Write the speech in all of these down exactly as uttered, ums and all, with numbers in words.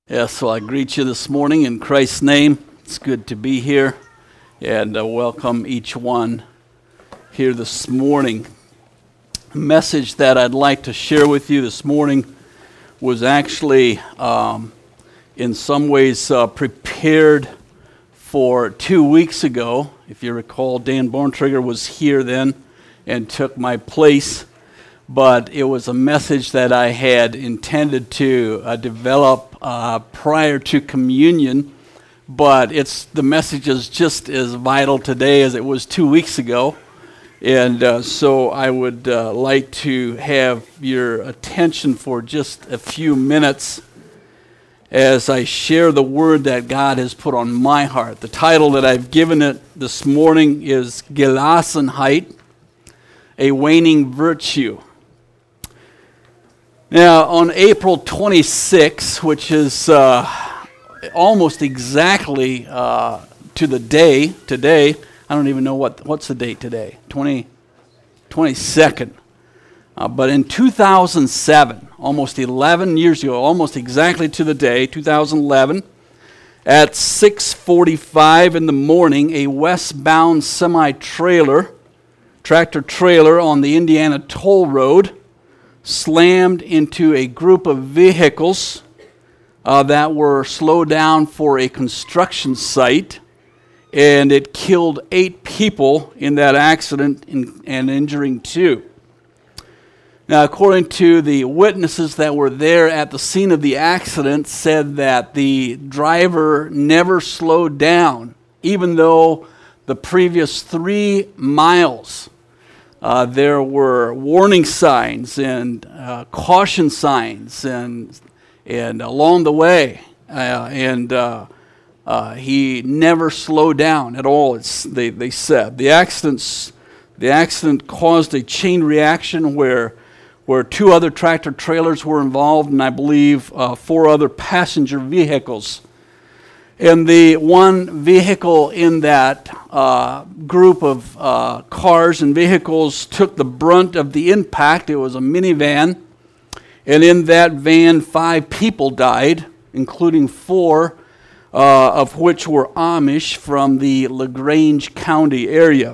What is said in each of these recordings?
Yes, well, I greet you this morning in Christ's name. It's good to be here and uh, welcome each one here this morning. The message that I'd like to share with you this morning was actually um, in some ways uh, prepared for two weeks ago. If you recall, Dan Borntrigger was here then and took my place. But it was a message that I had intended to uh, develop uh, prior to communion, but it's the message is just as vital today as it was two weeks ago, and uh, so I would uh, like to have your attention for just a few minutes as I share the word that God has put on my heart. The title that I've given it this morning is Gelassenheit, a waning virtue. Now, on April twenty-sixth, which is uh, almost exactly uh, to the day, today, I don't even know what, what's the date today, twenty, twenty-second. Uh, but in two thousand seven, almost eleven years ago, almost exactly to the day, two thousand eleven, at six forty-five in the morning, a westbound semi-trailer, tractor trailer on the Indiana Toll Road, slammed into a group of vehicles uh, that were slowed down for a construction site, and it killed eight people in that accident in, and injuring two. Now, according to the witnesses that were there at the scene of the accident, said that the driver never slowed down, even though the previous three miles Uh, there were warning signs and uh, caution signs and and along the way, uh, and uh, uh, he never slowed down at all. It's, they they said the accidents the accident caused a chain reaction where where two other tractor trailers were involved, and I believe uh, four other passenger vehicles. And the one vehicle in that uh, group of uh, cars and vehicles took the brunt of the impact. It was a minivan. And in that van, five people died, including four uh, of which were Amish from the LaGrange County area.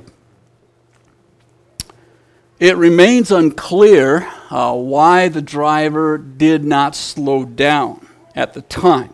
It remains unclear uh, why the driver did not slow down at the time.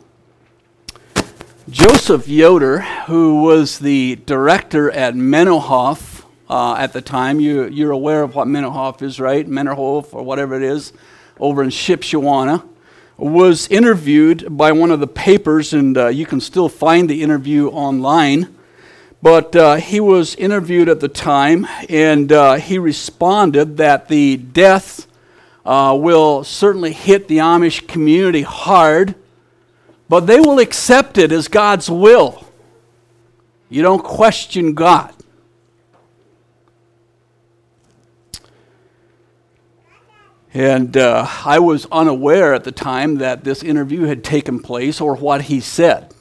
Joseph Yoder, who was the director at Mennohoff uh, at the time, you, you're aware of what Mennohoff is, right? Mennohoff or whatever it is, over in Shipshewana, was interviewed by one of the papers, and uh, you can still find the interview online. But uh, he was interviewed at the time, and uh, he responded that the death uh, will certainly hit the Amish community hard, but they will accept it as God's will. You don't question God. And uh, I was unaware at the time that this interview had taken place or what he said.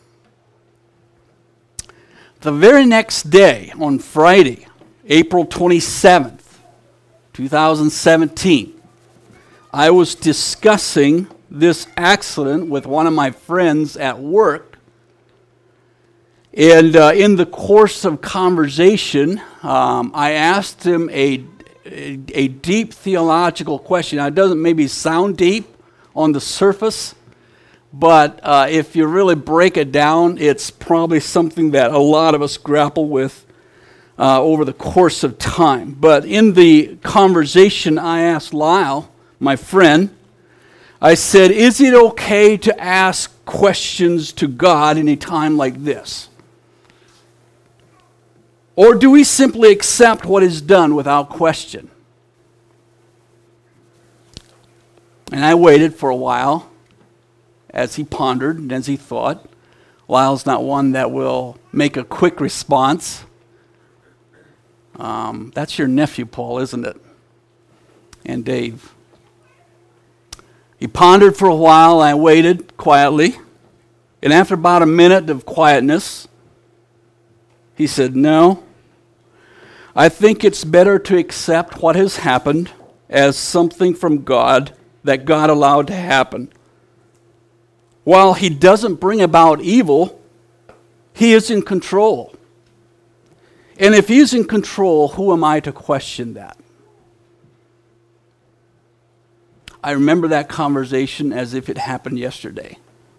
The very next day, on Friday, April twenty-seventh, twenty seventeen, I was discussing this accident with one of my friends at work, and uh, in the course of conversation, um, I asked him a, a a deep theological question. Now, it doesn't maybe sound deep on the surface, but uh, if you really break it down, it's probably something that a lot of us grapple with uh, over the course of time. But in the conversation, I asked Lyle, my friend, I said, is it okay to ask questions to God in a time like this? Or do we simply accept what is done without question? And I waited for a while as he pondered and as he thought. Lyle's not one that will make a quick response. Um, that's your nephew, Paul, isn't it? And Dave. He pondered for a while. I waited quietly. And after about a minute of quietness, he said, no, I think it's better to accept what has happened as something from God that God allowed to happen. while he doesn't bring about evil, he is in control. And if he's in control, who am I to question that? I remember that conversation as if it happened yesterday.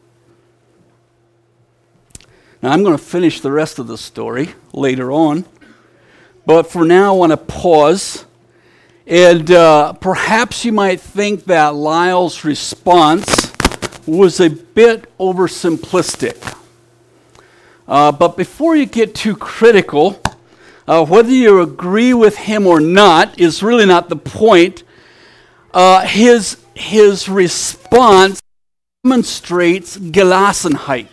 Now, I'm going to finish the rest of the story later on. But for now, I want to pause. And uh, perhaps you might think that Lyle's response was a bit oversimplistic. Uh, but before you get too critical, uh, whether you agree with him or not is really not the point. Uh, his, his response demonstrates Gelassenheit.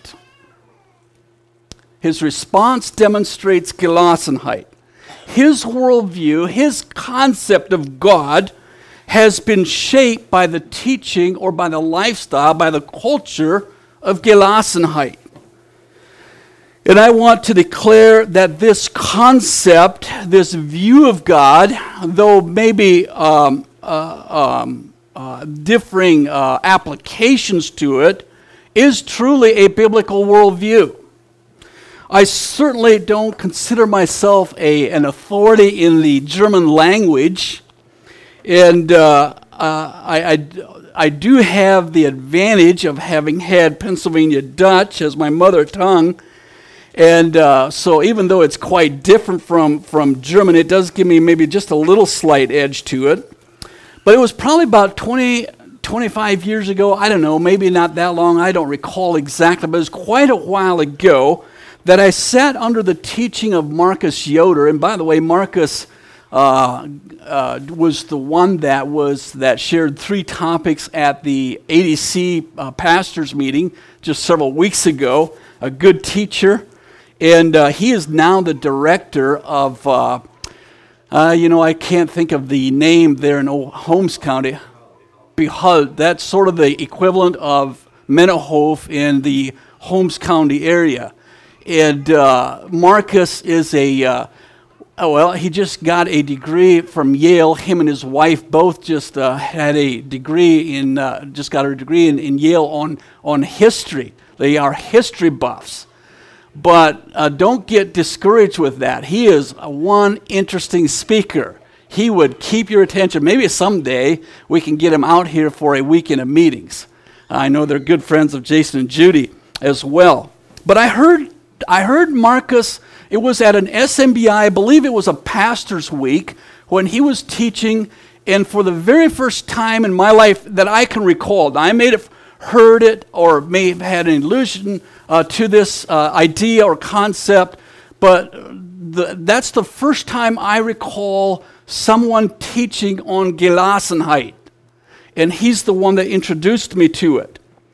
His response demonstrates Gelassenheit. His worldview, his concept of God has been shaped by the teaching or by the lifestyle, by the culture of Gelassenheit. And I want to declare that this concept, this view of God, though maybe um, uh, um, uh, differing uh, applications to it, is truly a biblical worldview. I certainly don't consider myself a, an authority in the German language, and uh, uh, I, I, I do have the advantage of having had Pennsylvania Dutch as my mother tongue, and uh, so even though it's quite different from, from German, it does give me maybe just a little slight edge to it. But it was probably about twenty, twenty-five years ago, I don't know, maybe not that long, I don't recall exactly, but it was quite a while ago, that I sat under the teaching of Marcus Yoder. And by the way, Marcus uh, uh, was the one that was that shared three topics at the A D C uh, pastors meeting just several weeks ago. A good teacher, and uh, he is now the director of. Uh, uh, you know, I can't think of the name there in Holmes County. Behuld. That's sort of the equivalent of Mennehof in the Holmes County area. And uh, Marcus is a, uh, oh, well, he just got a degree from Yale. Him and his wife both just uh, had a degree in, uh, just got a degree in, in Yale on, on history. They are history buffs. But uh, don't get discouraged with that. He is a one interesting speaker. He would keep your attention. Maybe someday we can get him out here for a weekend of meetings. I know they're good friends of Jason and Judy as well. But I heard I heard Marcus, it was at an S M B I, I believe it was a pastor's week, when he was teaching, and for the very first time in my life that I can recall, I may have heard it or may have had an allusion uh, to this uh, idea or concept, but the, that's the first time I recall someone teaching on Gelassenheit, and he's the one that introduced me to it.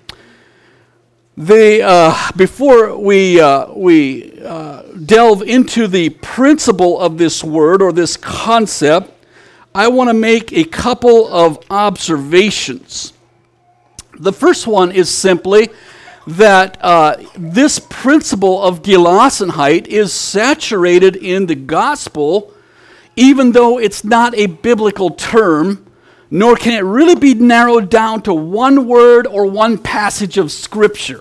They, uh, before we, uh, we uh, delve into the principle of this word or this concept, I want to make a couple of observations. The first one is simply that uh, this principle of Gelassenheit is saturated in the gospel, even though it's not a biblical term, nor can it really be narrowed down to one word or one passage of Scripture.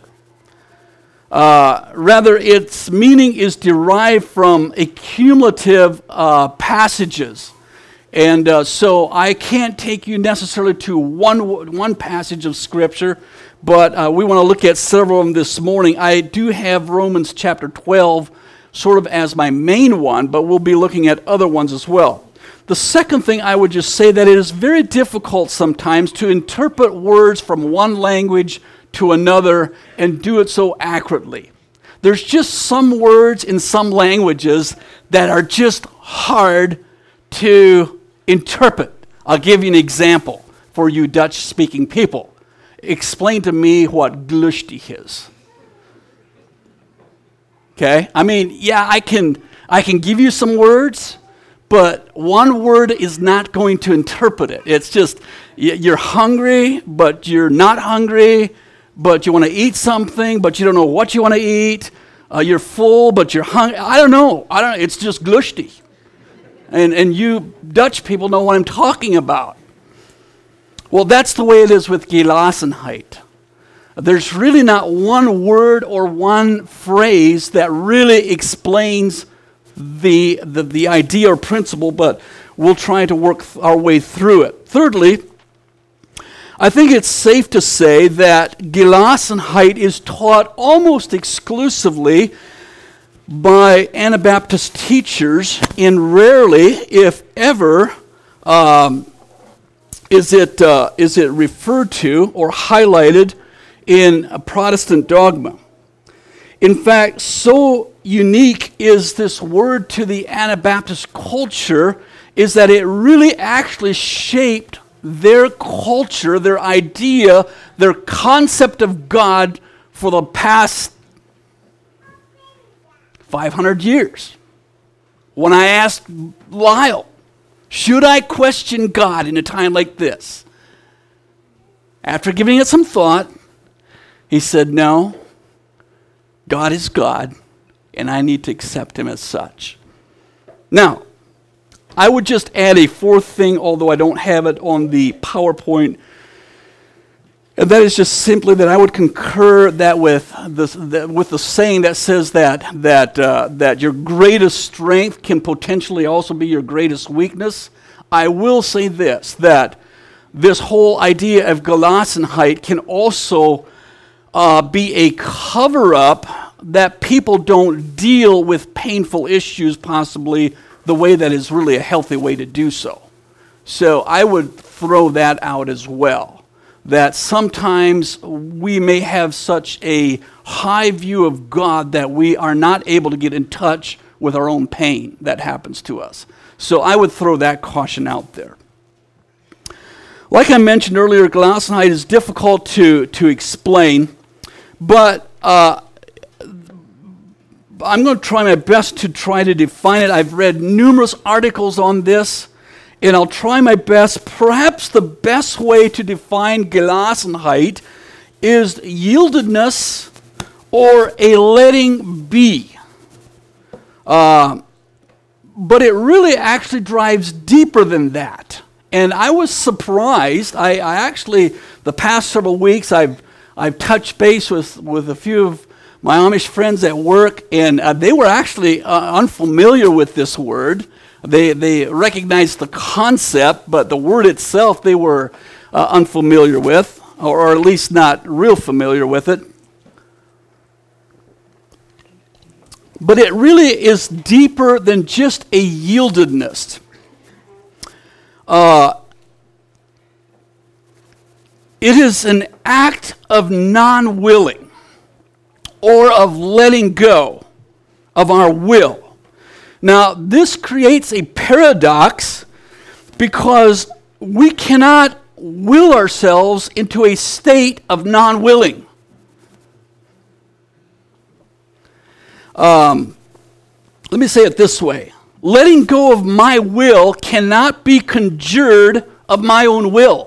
Uh, rather, its meaning is derived from accumulative uh, passages. And uh, so I can't take you necessarily to one, one passage of Scripture, but uh, we want to look at several of them this morning. I do have Romans chapter twelve sort of as my main one, but we'll be looking at other ones as well. The second thing I would just say that it is very difficult sometimes to interpret words from one language to another and do it so accurately. There's just some words in some languages that are just hard to interpret. I'll give you an example for you Dutch-speaking people. Explain to me what glustig is. Okay? I mean, yeah, I can I can give you some words, but one word is not going to interpret it. It's just, you're hungry, but you're not hungry, but you want to eat something, but you don't know what you want to eat. Uh, you're full, but you're hungry. I don't know. I don't. It's just glustig. And, and you Dutch people know what I'm talking about. Well, that's the way it is with Gelassenheit. there's really not one word or one phrase that really explains the, the, the idea or principle, but we'll try to work th- our way through it. Thirdly, I think it's safe to say that Gelassenheit is taught almost exclusively by Anabaptist teachers, and rarely, if ever, um, is it uh, is it referred to or highlighted in a Protestant dogma. In fact, so unique is this word to the Anabaptist culture is that it really actually shaped their culture, their idea, their concept of God for the past five hundred years. When I asked Lyle, should I question God in a time like this? After giving it some thought, he said, no, God is God, and I need to accept him as such. Now, I would just add a fourth thing, although I don't have it on the PowerPoint, and that is just simply that I would concur that with the, the, with the saying that says that, that, uh, that your greatest strength can potentially also be your greatest weakness. I will say this, that this whole idea of Gelassenheit can also uh, be a cover-up that people don't deal with painful issues possibly the way that is really a healthy way to do so. So I would throw that out as well, that sometimes we may have such a high view of God that we are not able to get in touch with our own pain that happens to us. So I would throw that caution out there. Like I mentioned earlier, Gelassenheit is difficult to, to explain, but uh, I'm going to try my best to try to define it. I've read numerous articles on this, and I'll try my best. Perhaps the best way to define Gelassenheit is yieldedness or a letting be. Uh, but it really actually drives deeper than that. And I was surprised. I, I actually, the past several weeks, I've I've touched base with, with a few of my Amish friends at work, and uh, they were actually uh, unfamiliar with this word. They they recognized the concept, but the word itself they were uh, unfamiliar with, or, or at least not real familiar with it. But it really is deeper than just a yieldedness. Uh, it is an act of non-willing or of letting go of our will. Now, this creates a paradox because we cannot will ourselves into a state of non-willing. Um, let me say it this way. Letting go of my will cannot be conjured of my own will.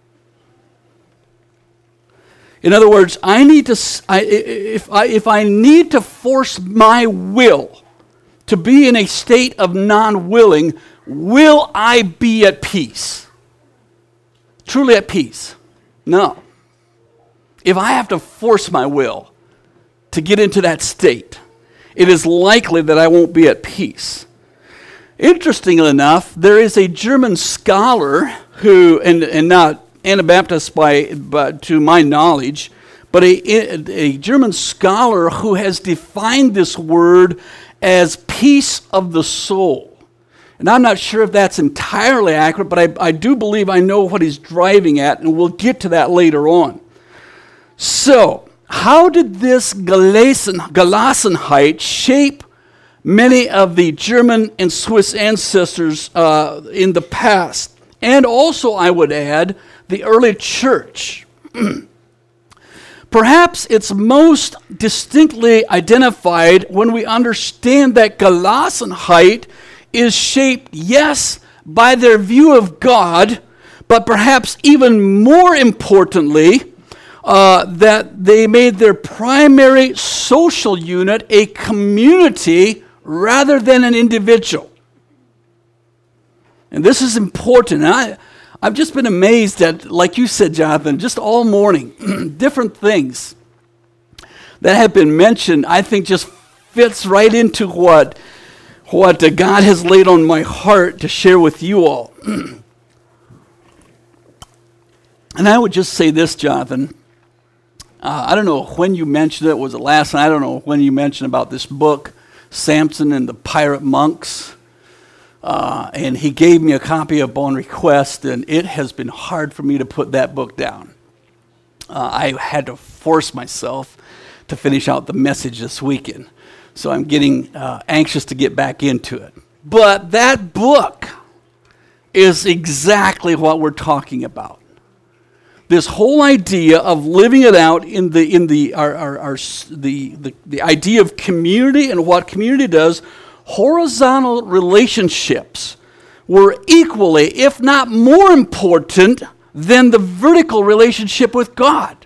In other words, I need to. I, if I if I need to force my will to be in a state of non-willing, will I be at peace? Truly at peace? No. If I have to force my will to get into that state, it is likely that I won't be at peace. Interestingly enough, there is a German scholar who, and, and not Anabaptist by, but to my knowledge, but a, a German scholar who has defined this word as peace of the soul. And I'm not sure if that's entirely accurate, but I, I do believe I know what he's driving at, and we'll get to that later on. So, how did this Gelassen, Gelassenheit shape many of the German and Swiss ancestors uh, in the past? And also, I would add, the early church. Perhaps it's most distinctly identified when we understand that Gelassenheit is shaped, yes, by their view of God, but perhaps even more importantly, uh, that they made their primary social unit a community rather than an individual. And this is important. I, I've just been amazed at, like you said, Jonathan, just all morning, different things that have been mentioned, I think just fits right into what, what uh, God has laid on my heart to share with you all. And I would just say this, Jonathan. Uh, I don't know when you mentioned it. Was it last night? I don't know when you mentioned about this book, Samson and the Pirate Monks. Uh, and he gave me a copy upon request, and it has been hard for me to put that book down. Uh, I had to force myself to finish out the message this weekend. So I'm getting uh, anxious to get back into it. But that book is exactly what we're talking about. This whole idea of living it out in the in the our, our, our the, the the idea of community and what community does. Horizontal relationships were equally, if not more important than the vertical relationship with God.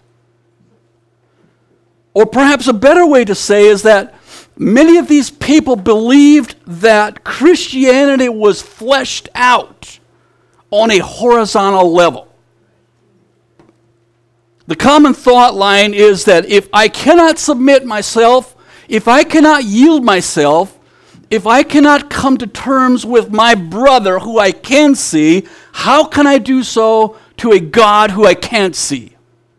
Or perhaps a better way to say is that many of these people believed that Christianity was fleshed out on a horizontal level. The common thought line is that if I cannot submit myself, if I cannot yield myself, if I cannot come to terms with my brother who I can see, how can I do so to a God who I can't see?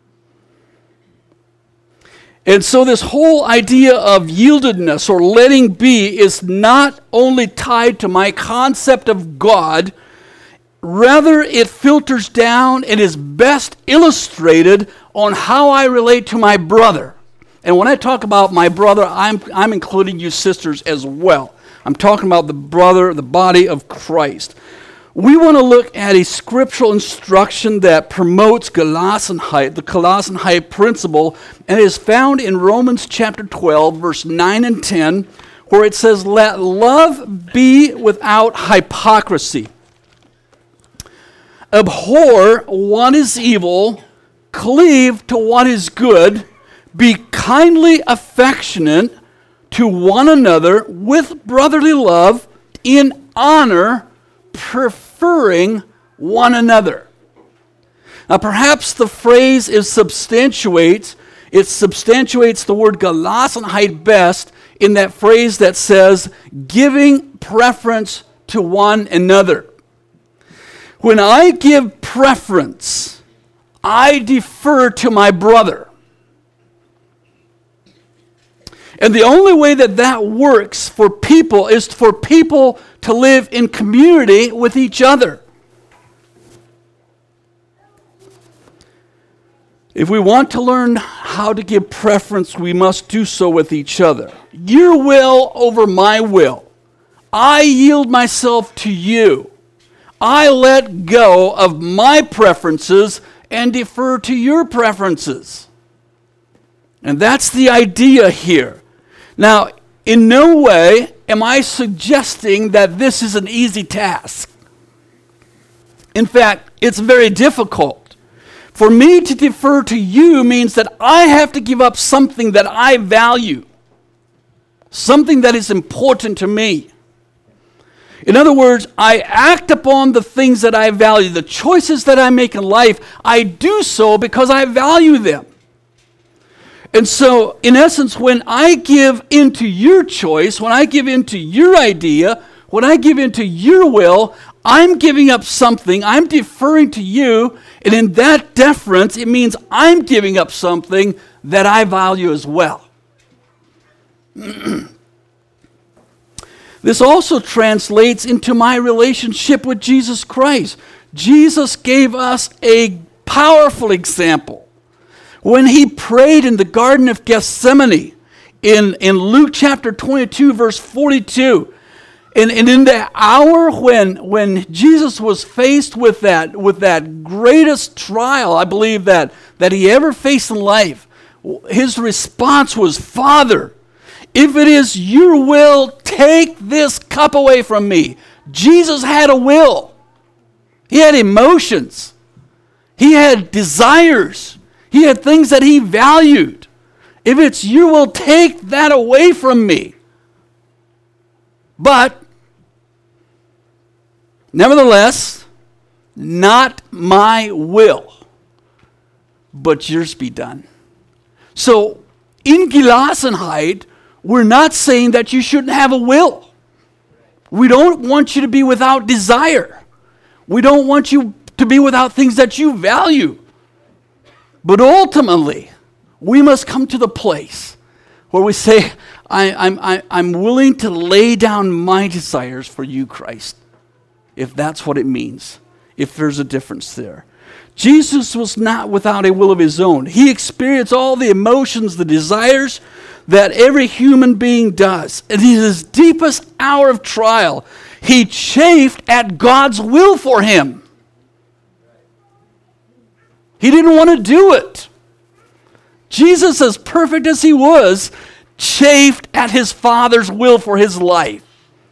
And so this whole idea of yieldedness or letting be is not only tied to my concept of God, rather it filters down and is best illustrated on how I relate to my brother. And when I talk about my brother, I'm, I'm including you sisters as well. I'm talking about the brother, the body of Christ. We want to look at a scriptural instruction that promotes Gelassenheit, the Gelassenheit principle, and it is found in Romans chapter twelve, verse nine and ten, where it says, "Let love be without hypocrisy. Abhor what is evil, cleave to what is good, be kindly affectionate to one another with brotherly love, in honor, preferring one another." Now perhaps the phrase is substantiates, it substantiates the word Gelassenheit best in that phrase that says, giving preference to one another. When I give preference, I defer to my brother. And the only way that that works for people is for people to live in community with each other. If we want to learn how to give preference, we must do so with each other. Your will over my will. I yield myself to you. I let go of my preferences and defer to your preferences. And that's the idea here. Now, in no way am I suggesting that this is an easy task. In fact, it's very difficult. For me to defer to you means that I have to give up something that I value, something that is important to me. In other words, I act upon the things that I value. The choices that I make in life, I do so because I value them. And so, in essence, when I give into your choice, when I give into your idea, when I give into your will, I'm giving up something, I'm deferring to you, and in that deference, it means I'm giving up something that I value as well. This also translates into my relationship with Jesus Christ. Jesus gave us a powerful example. When he prayed in the Garden of Gethsemane, in, in Luke chapter twenty-two, verse forty-two, and, and in the hour when, when Jesus was faced with that, with that greatest trial, I believe, that, that he ever faced in life, his response was, "Father, if it is your will, take this cup away from me." Jesus had a will. He had emotions. He had desires. He had things that he valued. If it's your will, take that away from me. But, nevertheless, not my will, but yours be done. So in Gelassenheit, we're not saying that you shouldn't have a will. We don't want you to be without desire. We don't want you to be without things that you value. But ultimately, we must come to the place where we say, I, I'm, I, I'm willing to lay down my desires for you, Christ, if that's what it means, if there's a difference there. Jesus was not without a will of his own. He experienced all the emotions, the desires that every human being does. And in his deepest hour of trial, he chafed at God's will for him. He didn't want to do it. Jesus, as perfect as he was, chafed at his Father's will for his life.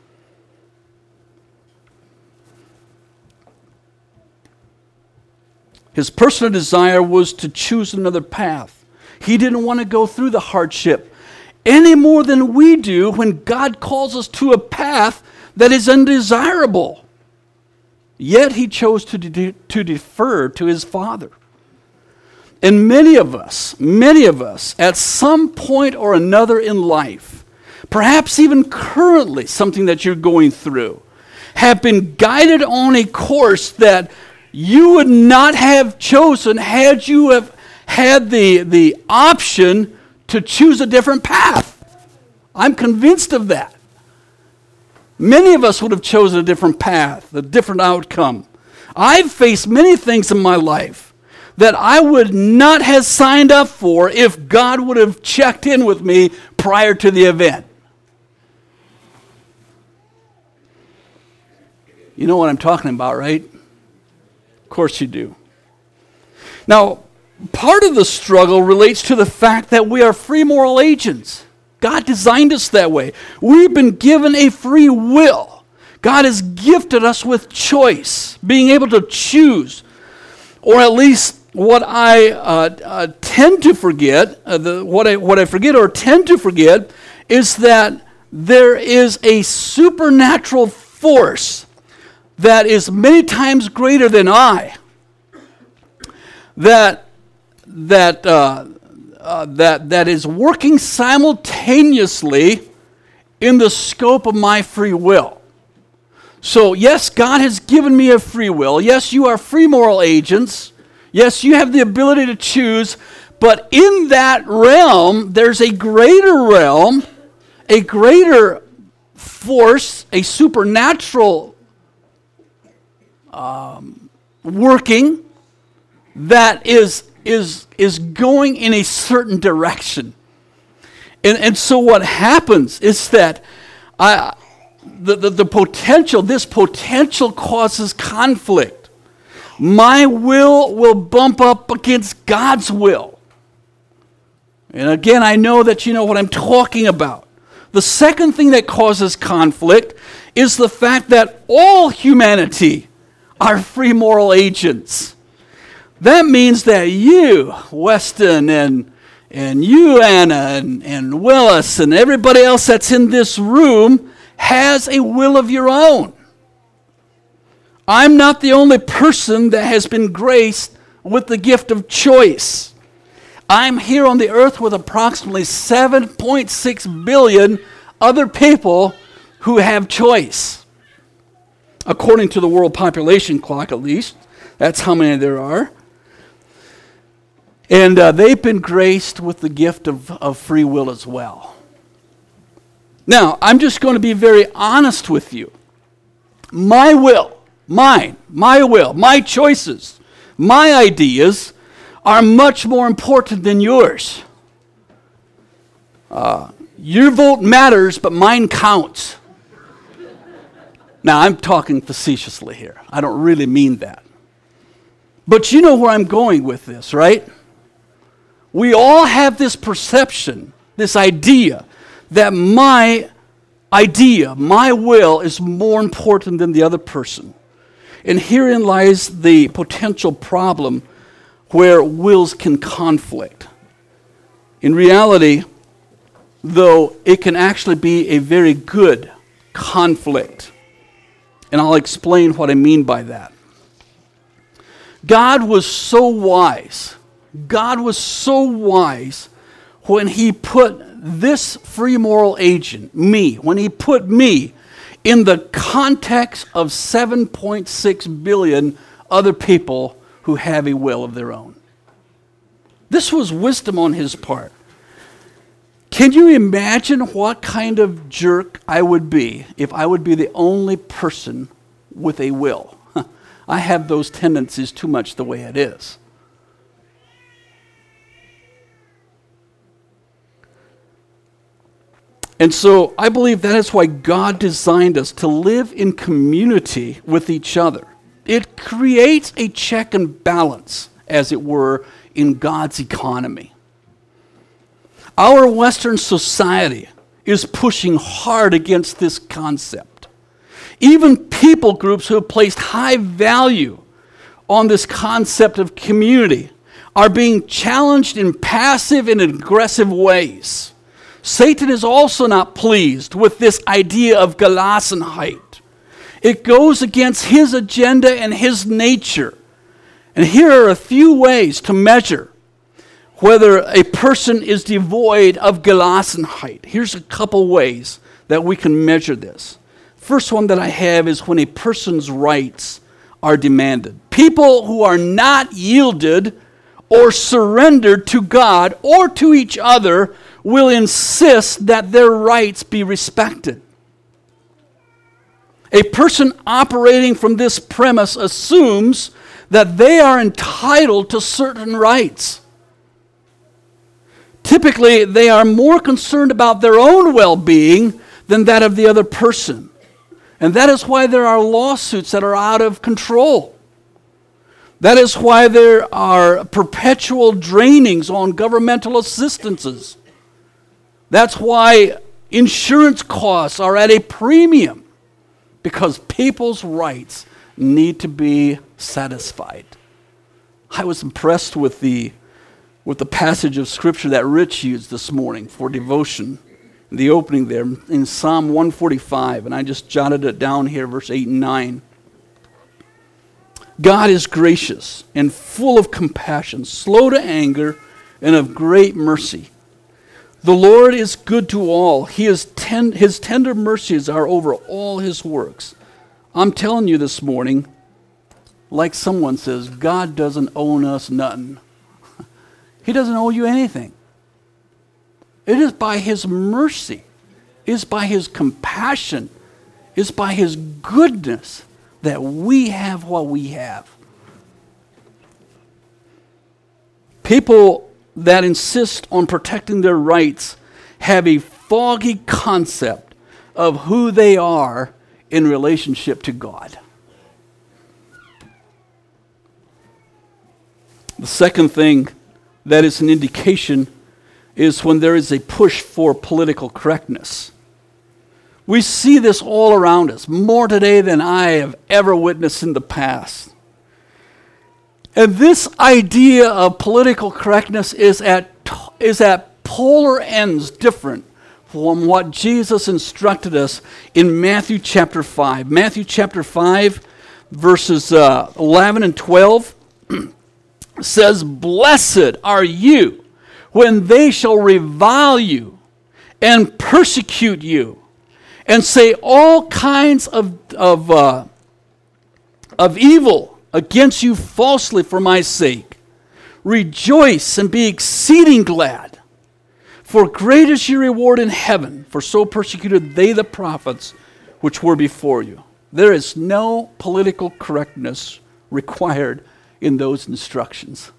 His personal desire was to choose another path. He didn't want to go through the hardship any more than we do when God calls us to a path that is undesirable. Yet he chose to, de- to defer to his Father. And many of us, many of us, at some point or another in life, perhaps even currently something that you're going through, have been guided on a course that you would not have chosen had you have had the, the option to choose a different path. I'm convinced of that. Many of us would have chosen a different path, a different outcome. I've faced many things in my life that I would not have signed up for if God would have checked in with me prior to the event. You know what I'm talking about, right? Of course you do. Now, part of the struggle relates to the fact that we are free moral agents. God designed us that way. We've been given a free will. God has gifted us with choice, being able to choose, or at least what I uh, uh, tend to forget, uh, the, what I what I forget or tend to forget, is that there is a supernatural force that is many times greater than I. That that uh, uh, that that is working simultaneously in the scope of my free will. So yes, God has given me a free will. Yes, you are free moral agents. Yes, you have the ability to choose, but in that realm, there's a greater realm, a greater force, a supernatural um, working that is, is, is going in a certain direction. And, and so what happens is that I, the, the, the potential, this potential causes conflict. My will will bump up against God's will. And again, I know that you know what I'm talking about. The second thing that causes conflict is the fact that all humanity are free moral agents. That means that you, Weston, and, and you, Anna, and, and Willis, and everybody else that's in this room has a will of your own. I'm not the only person that has been graced with the gift of choice. I'm here on the earth with approximately seven point six billion other people who have choice. According to the world population clock, at least. That's how many there are. And uh, they've been graced with the gift of, of free will as well. Now, I'm just going to be very honest with you. My will, mine, my will, my choices, my ideas are much more important than yours. Uh, your vote matters, but mine counts. Now, I'm talking facetiously here. I don't really mean that. But you know where I'm going with this, right? We all have this perception, this idea, that my idea, my will is more important than the other person. And herein lies the potential problem where wills can conflict. In reality, though, it can actually be a very good conflict. And I'll explain what I mean by that. God was so wise. God was so wise when he put this free moral agent, me, when he put me in the context of seven point six billion other people who have a will of their own. This was wisdom on his part. Can you imagine what kind of jerk I would be if I would be the only person with a will? I have those tendencies too much the way it is. And so I believe that is why God designed us to live in community with each other. It creates a check and balance, as it were, in God's economy. Our Western society is pushing hard against this concept. Even people groups who have placed high value on this concept of community are being challenged in passive and aggressive ways. Satan is also not pleased with this idea of Gelassenheit. It goes against his agenda and his nature. And here are a few ways to measure whether a person is devoid of Gelassenheit. Here's a couple ways that we can measure this. First one that I have is when a person's rights are demanded. People who are not yielded or surrendered to God or to each other will insist that their rights be respected. A person operating from this premise assumes that they are entitled to certain rights. Typically, they are more concerned about their own well-being than that of the other person. And that is why there are lawsuits that are out of control. That is why there are perpetual drainings on governmental assistances. That's why insurance costs are at a premium, because people's rights need to be satisfied. I was impressed with the with the passage of Scripture that Rich used this morning for devotion. The opening there in Psalm one forty-five, and I just jotted it down here, verse eight and nine. God is gracious and full of compassion, slow to anger, and of great mercy. The Lord is good to all. He is ten, his tender mercies are over all his works. I'm telling you this morning, like someone says, God doesn't owe us nothing. He doesn't owe you anything. It is by his mercy, it is by his compassion, it is by his goodness that we have what we have. People that insist on protecting their rights have a foggy concept of who they are in relationship to God. The second thing that is an indication is when there is a push for political correctness. We see this all around us, more today than I have ever witnessed in the past. And this idea of political correctness is at, is at polar ends different from what Jesus instructed us in Matthew chapter five. Matthew chapter five, verses uh, eleven and twelve says, "Blessed are you when they shall revile you and persecute you and say all kinds of, of, uh, of evil against you falsely for my sake. Rejoice and be exceeding glad, for great is your reward in heaven, for so persecuted they the prophets which were before you." There is no political correctness required in those instructions.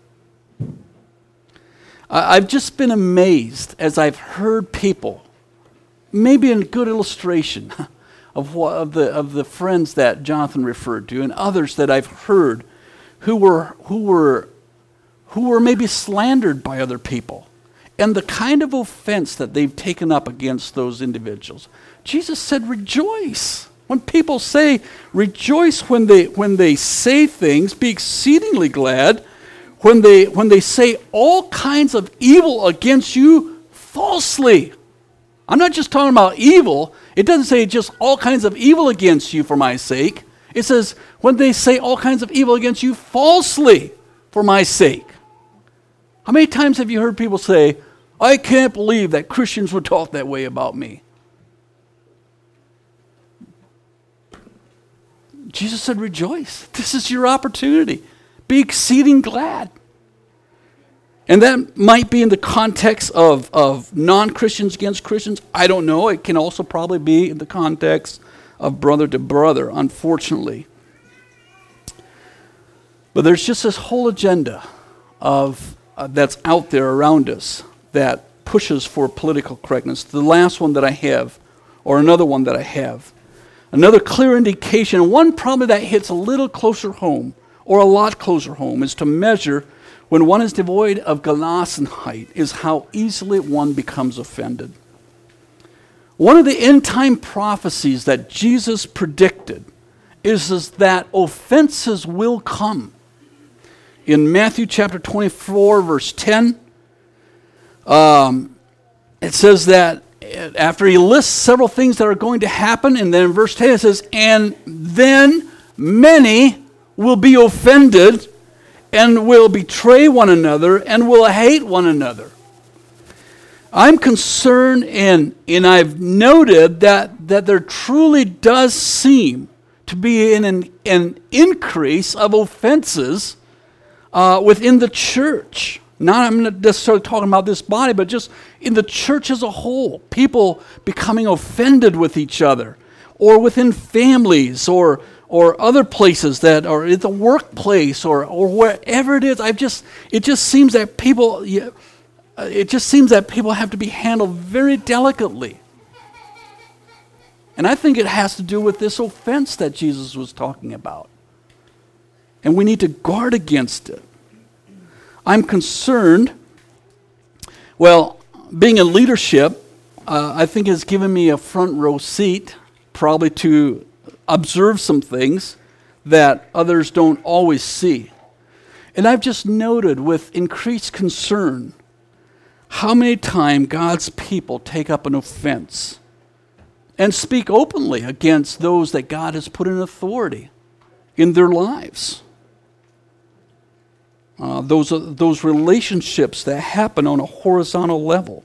I've just been amazed as I've heard people, maybe a good illustration of, what, of, the, of the friends that Jonathan referred to and others that I've heard who were, who were, who were maybe slandered by other people, and the kind of offense that they've taken up against those individuals. Jesus said, rejoice. When people say, rejoice when they, when they say things, be exceedingly glad. When they, when they say all kinds of evil against you falsely. I'm not just talking about evil. It doesn't say just all kinds of evil against you for my sake. It says, when they say all kinds of evil against you falsely for my sake. How many times have you heard people say, I can't believe that Christians would talk that way about me? Jesus said, rejoice. This is your opportunity. Be exceeding glad. And that might be in the context of, of non-Christians against Christians. I don't know. It can also probably be in the context of brother to brother, unfortunately. But there's just this whole agenda of uh, that's out there around us that pushes for political correctness. The last one that I have, or another one that I have, another clear indication, one probably that hits a little closer home, or a lot closer home, is to measure when one is devoid of Gelassenheit, is how easily one becomes offended. One of the end-time prophecies that Jesus predicted is, is that offenses will come. In Matthew chapter twenty-four, verse ten, um, it says that after he lists several things that are going to happen, and then in verse ten it says, and then many will be offended and will betray one another and will hate one another. I'm concerned, and, and I've noted that, that there truly does seem to be an, an, an increase of offenses uh, within the church. Not, I'm not necessarily talking about this body, but just in the church as a whole. People becoming offended with each other, or within families, or or other places that are in the workplace, or or wherever it is. I've just it just seems that people it just seems that people have to be handled very delicately. And I think it has to do with this offense that Jesus was talking about. And we need to guard against it. I'm concerned, well, being in leadership, uh, I think has given me a front row seat, probably to observe some things that others don't always see. And I've just noted with increased concern how many times God's people take up an offense and speak openly against those that God has put in authority in their lives. Uh, those are those relationships that happen on a horizontal level.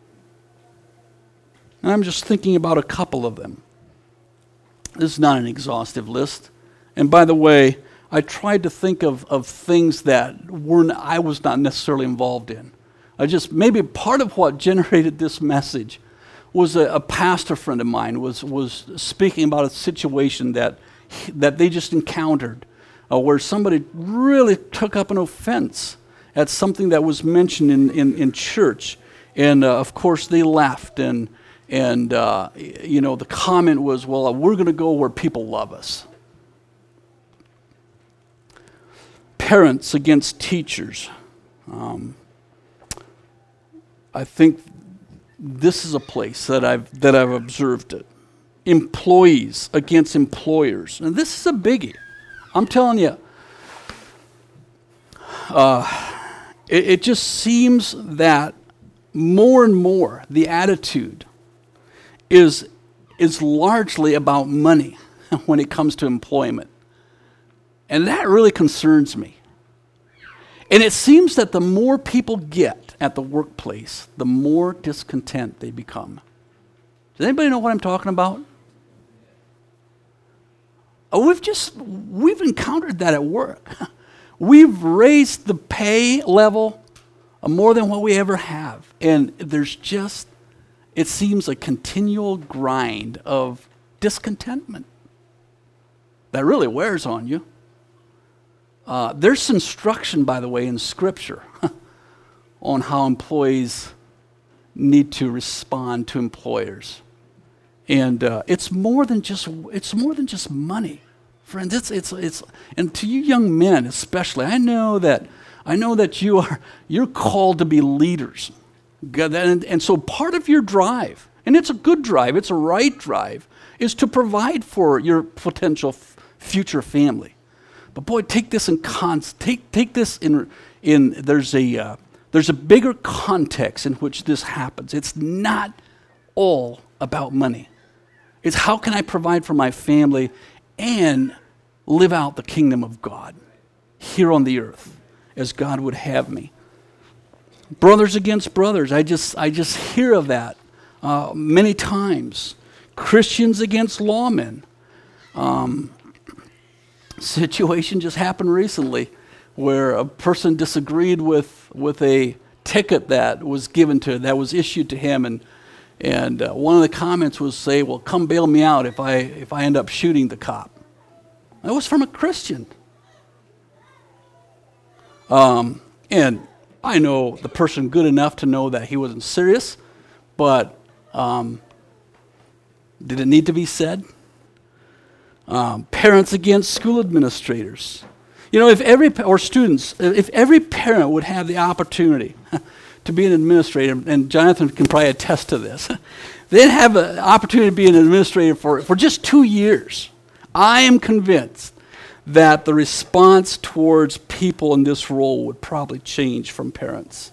And I'm just thinking about a couple of them. This is not an exhaustive list. And by the way, I tried to think of, of things that were I was not necessarily involved in. I just, maybe part of what generated this message was a, a pastor friend of mine was was speaking about a situation that that they just encountered, uh, where somebody really took up an offense at something that was mentioned in, in, in church. And uh, of course they left, and and uh, you know, the comment was, well, we're going to go where people love us. Parents against teachers. Um, I think this is a place that I've that I've observed it. Employees against employers, and this is a biggie. I'm telling you, uh, it, it just seems that more and more the attitude is is largely about money when it comes to employment, and that really concerns me. And it seems that the more people get at the workplace, the more discontent they become. Does anybody know what I'm talking about? Oh, we've just, we've encountered that at work. We've raised the pay level more than what we ever have. And there's just, it seems a continual grind of discontentment that really wears on you. Uh, there's instruction, by the way, in Scripture on how employees need to respond to employers, and uh, it's more than just it's more than just money, friends. It's it's it's and to you young men especially, I know that I know that you are you're called to be leaders, and, and so part of your drive, and it's a good drive, it's a right drive, is to provide for your potential f- future family. But boy, take this in cons. Take take this in in. There's a uh, there's a bigger context in which this happens. It's not all about money. It's how can I provide for my family and live out the kingdom of God here on the earth as God would have me. Brothers against brothers, I just I just hear of that uh, many times. Christians against lawmen. Um, situation just happened recently where a person disagreed with with a ticket that was given to that was issued to him, and and uh, one of the comments was say, "Well, come bail me out if I if I end up shooting the cop." That was from a Christian. Um, and I know the person good enough to know that he wasn't serious, but um, did it need to be said? Um, parents against school administrators. You know, if every, or students, if every parent would have the opportunity to be an administrator, and Jonathan can probably attest to this, they'd have an opportunity to be an administrator for, for just two years. I am convinced that the response towards people in this role would probably change from parents.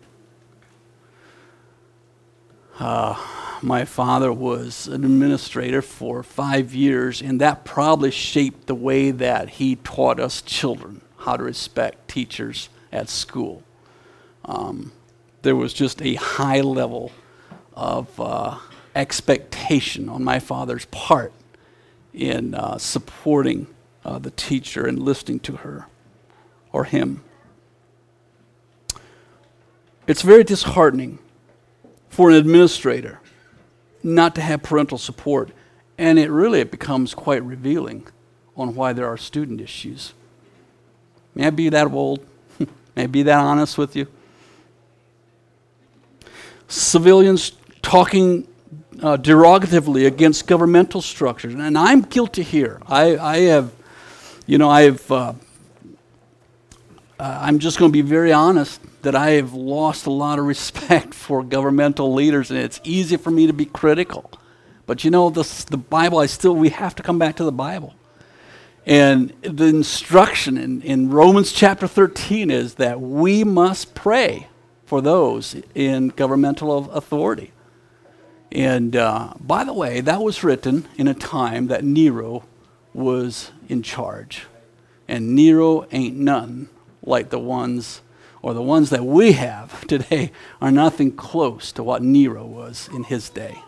Uh, my father was an administrator for five years, and that probably shaped the way that he taught us children how to respect teachers at school. Um, there was just a high level of uh, expectation on my father's part in uh, supporting uh, the teacher and listening to her or him. It's very disheartening for an administrator not to have parental support, and it really it becomes quite revealing on why there are student issues. May I be that bold? May I be that honest with you? Civilians talking uh, derogatively against governmental structures, and I'm guilty here. I, I have, you know, I've, uh, uh, I'm just going to be very honest that I have lost a lot of respect for governmental leaders, and it's easy for me to be critical. But you know, this, the Bible, I still, we have to come back to the Bible. And the instruction in, in Romans chapter thirteen is that we must pray for those in governmental authority. And uh, by the way, that was written in a time that Nero was in charge. And Nero ain't none like the ones or the ones that we have today are nothing close to what Nero was in his day.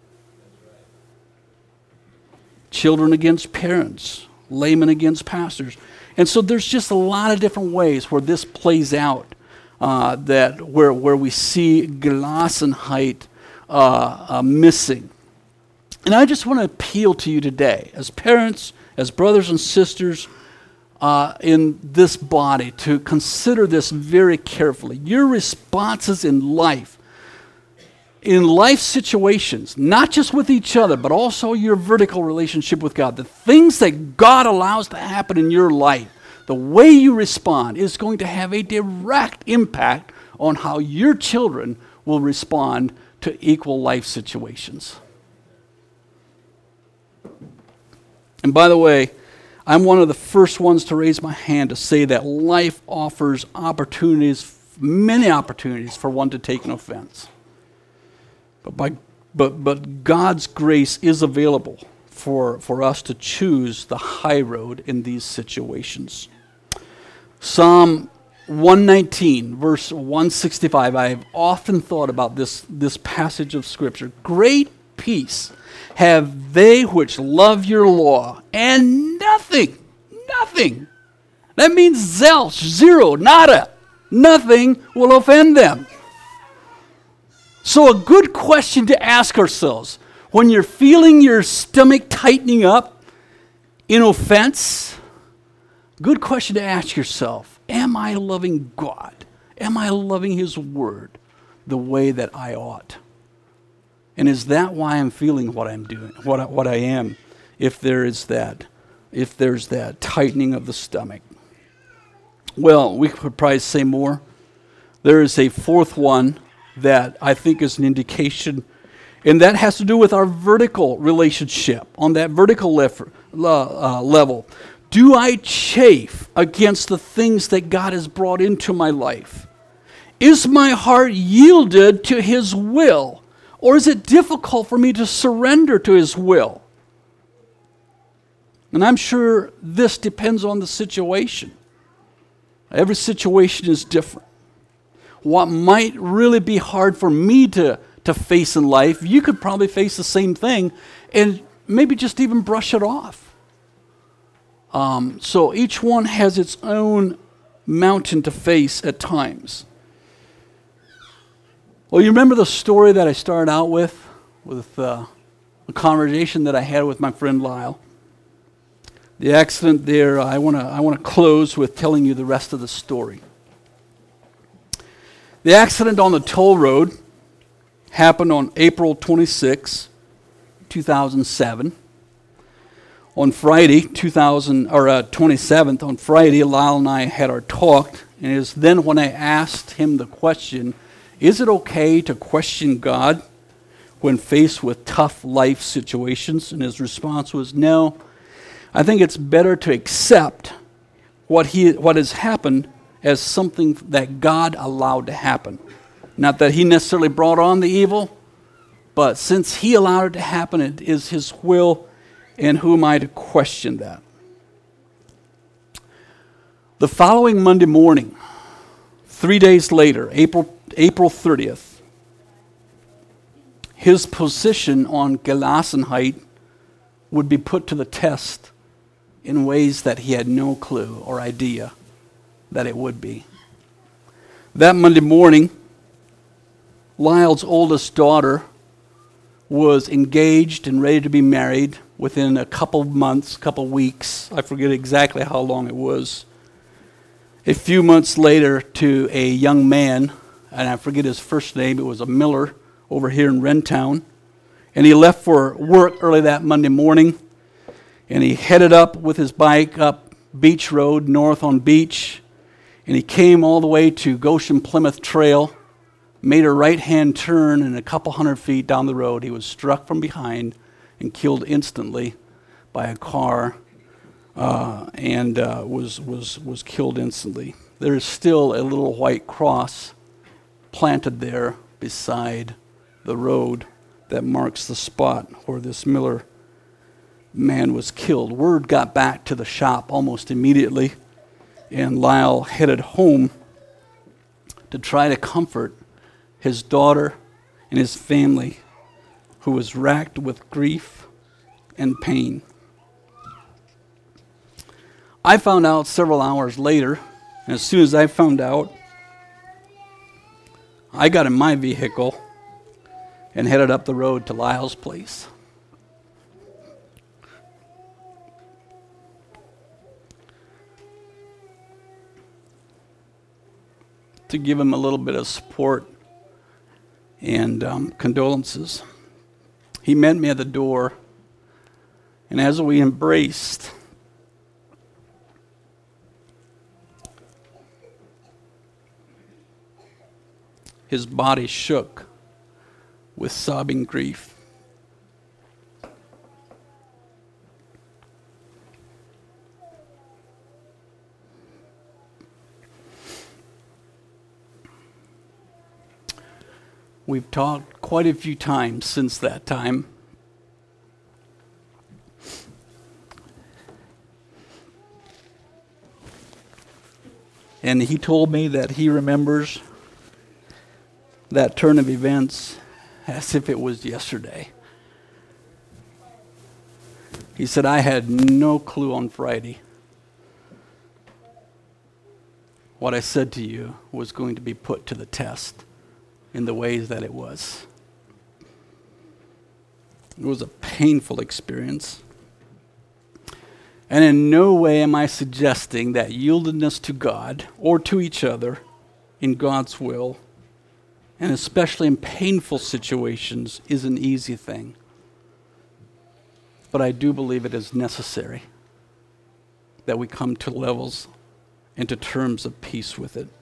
Children against parents, laymen against pastors. And so there's just a lot of different ways where this plays out, uh, that where, where we see Gelassenheit uh, uh, missing. And I just want to appeal to you today, as parents, as brothers and sisters, Uh, in this body, to consider this very carefully. Your responses in life, in life situations, not just with each other, but also your vertical relationship with God, the things that God allows to happen in your life, the way you respond is going to have a direct impact on how your children will respond to equal life situations. And by the way, I'm one of the first ones to raise my hand to say that life offers opportunities, many opportunities for one to take an offense. But by but but God's grace is available for, for us to choose the high road in these situations. Psalm one nineteen, verse one sixty-five, I have often thought about this, this passage of Scripture. Great peace have they which love your law, and nothing, nothing, that means zilch, zero, nada, nothing will offend them. So a good question to ask ourselves, when you're feeling your stomach tightening up in offense, good question to ask yourself, am I loving God? Am I loving His Word the way that I ought? And is that why I'm feeling what I'm doing, what I, what I am, if there is that, if there's that tightening of the stomach? Well, we could probably say more. There is a fourth one that I think is an indication, and that has to do with our vertical relationship, on that vertical lef- uh, level. Do I chafe against the things that God has brought into my life? Is my heart yielded to His will? Or is it difficult for me to surrender to His will? And I'm sure this depends on the situation. Every situation is different. What might really be hard for me to, to face in life, you could probably face the same thing and maybe just even brush it off. Um, so each one has its own mountain to face at times. Well, you remember the story that I started out with, with uh, a conversation that I had with my friend Lyle. The accident there, I want to I want to close with telling you the rest of the story. The accident on the toll road happened on April twenty-sixth, two thousand seven. On Friday, two thousand or uh, twenty-seventh, on Friday, Lyle and I had our talk, and it was then when I asked him the question, is it okay to question God when faced with tough life situations? And his response was, no, I think it's better to accept what he what has happened as something that God allowed to happen. Not that he necessarily brought on the evil, but since he allowed it to happen, it is his will, and who am I to question that? The following Monday morning, three days later, April, April thirtieth, his position on Gelassenheit would be put to the test in ways that he had no clue or idea that it would be. That Monday morning, Lyle's oldest daughter was engaged and ready to be married within a couple months, couple weeks. I forget exactly how long it was. A few months later, to a young man, and I forget his first name, it was a Miller over here in Rentown. And he left for work early that Monday morning, and he headed up with his bike up Beach Road, north on Beach, and he came all the way to Goshen Plymouth Trail, made a right-hand turn, and a couple hundred feet down the road, he was struck from behind and killed instantly by a car, uh, and uh, was was was killed instantly. There is still a little white cross planted there beside the road that marks the spot where this Miller man was killed. Word got back to the shop almost immediately, and Lyle headed home to try to comfort his daughter and his family, who was racked with grief and pain. I found out several hours later, and as soon as I found out, I got in my vehicle and headed up the road to Lyle's place. To give him a little bit of support and um, condolences. He met me at the door, and as we embraced, his body shook with sobbing grief. We've talked quite a few times since that time. And he told me that he remembers that turn of events as if it was yesterday. He said, I had no clue on Friday what I said to you was going to be put to the test in the ways that it was. It was a painful experience. And in no way am I suggesting that yieldedness to God or to each other in God's will, and especially in painful situations, is an easy thing. But I do believe it is necessary that we come to levels and to terms of peace with it.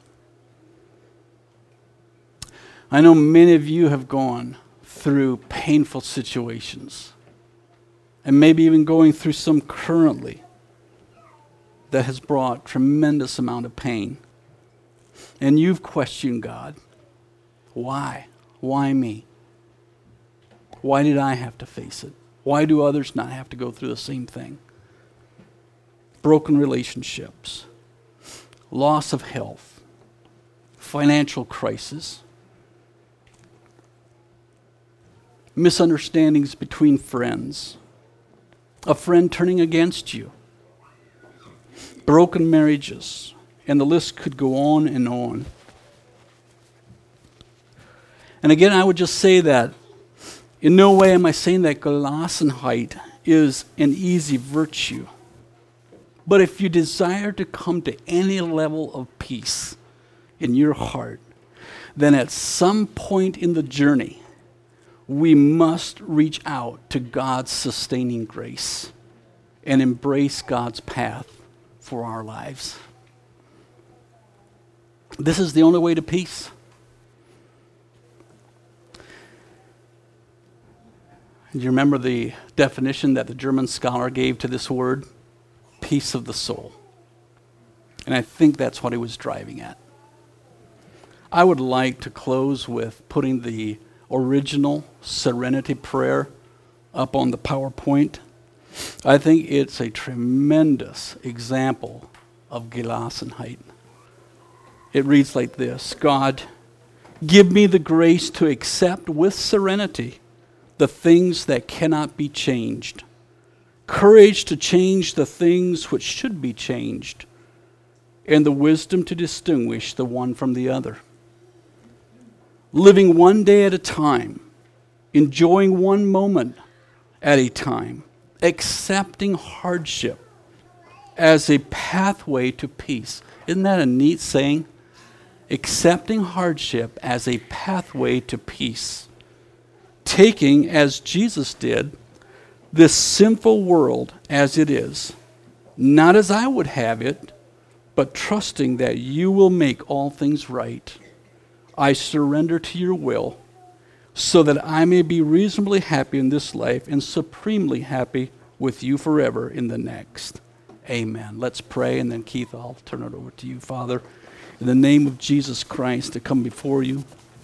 I know many of you have gone through painful situations, and maybe even going through some currently that has brought tremendous amount of pain. And you've questioned God. Why? Why me? Why did I have to face it? Why do others not have to go through the same thing? broken relationships, loss of health, financial crisis, misunderstandings between friends, a friend turning against you, broken marriages, and the list could go on and on. And again, I would just say that in no way am I saying that Gelassenheit is an easy virtue. But if you desire to come to any level of peace in your heart, then at some point in the journey, we must reach out to God's sustaining grace and embrace God's path for our lives. This is the only way to peace. Do you remember the definition that the German scholar gave to this word? Peace of the soul. And I think that's what he was driving at. I would like to close with putting the original Serenity Prayer up on the PowerPoint. I think it's a tremendous example of Gelassenheit. It reads like this: God, give me the grace to accept with serenity the things that cannot be changed, courage to change the things which should be changed, and the wisdom to distinguish the one from the other. Living one day at a time, enjoying one moment at a time, accepting hardship as a pathway to peace. Isn't that a neat saying? Accepting hardship as a pathway to peace. Taking, as Jesus did, this sinful world as it is, not as I would have it, but trusting that you will make all things right. I surrender to your will so that I may be reasonably happy in this life and supremely happy with you forever in the next. Amen. Let's pray, and then Keith, I'll turn it over to you, Father. In the name of Jesus Christ, to come before you,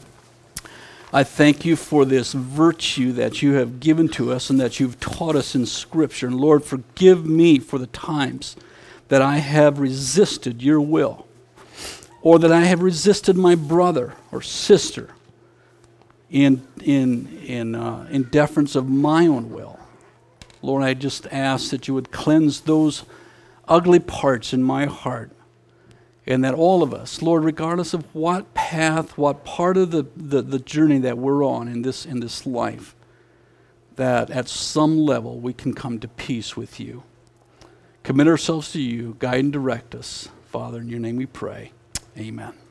I thank you for this virtue that you have given to us and that you've taught us in Scripture. And Lord, forgive me for the times that I have resisted your will, or that I have resisted my brother or sister in, in, in, uh, in deference of my own will. Lord, I just ask that you would cleanse those ugly parts in my heart, and that all of us, Lord, regardless of what path, what part of the, the, the journey that we're on in this, in this life, that at some level we can come to peace with you. Commit ourselves to you, guide and direct us. Father, in your name we pray. Amen.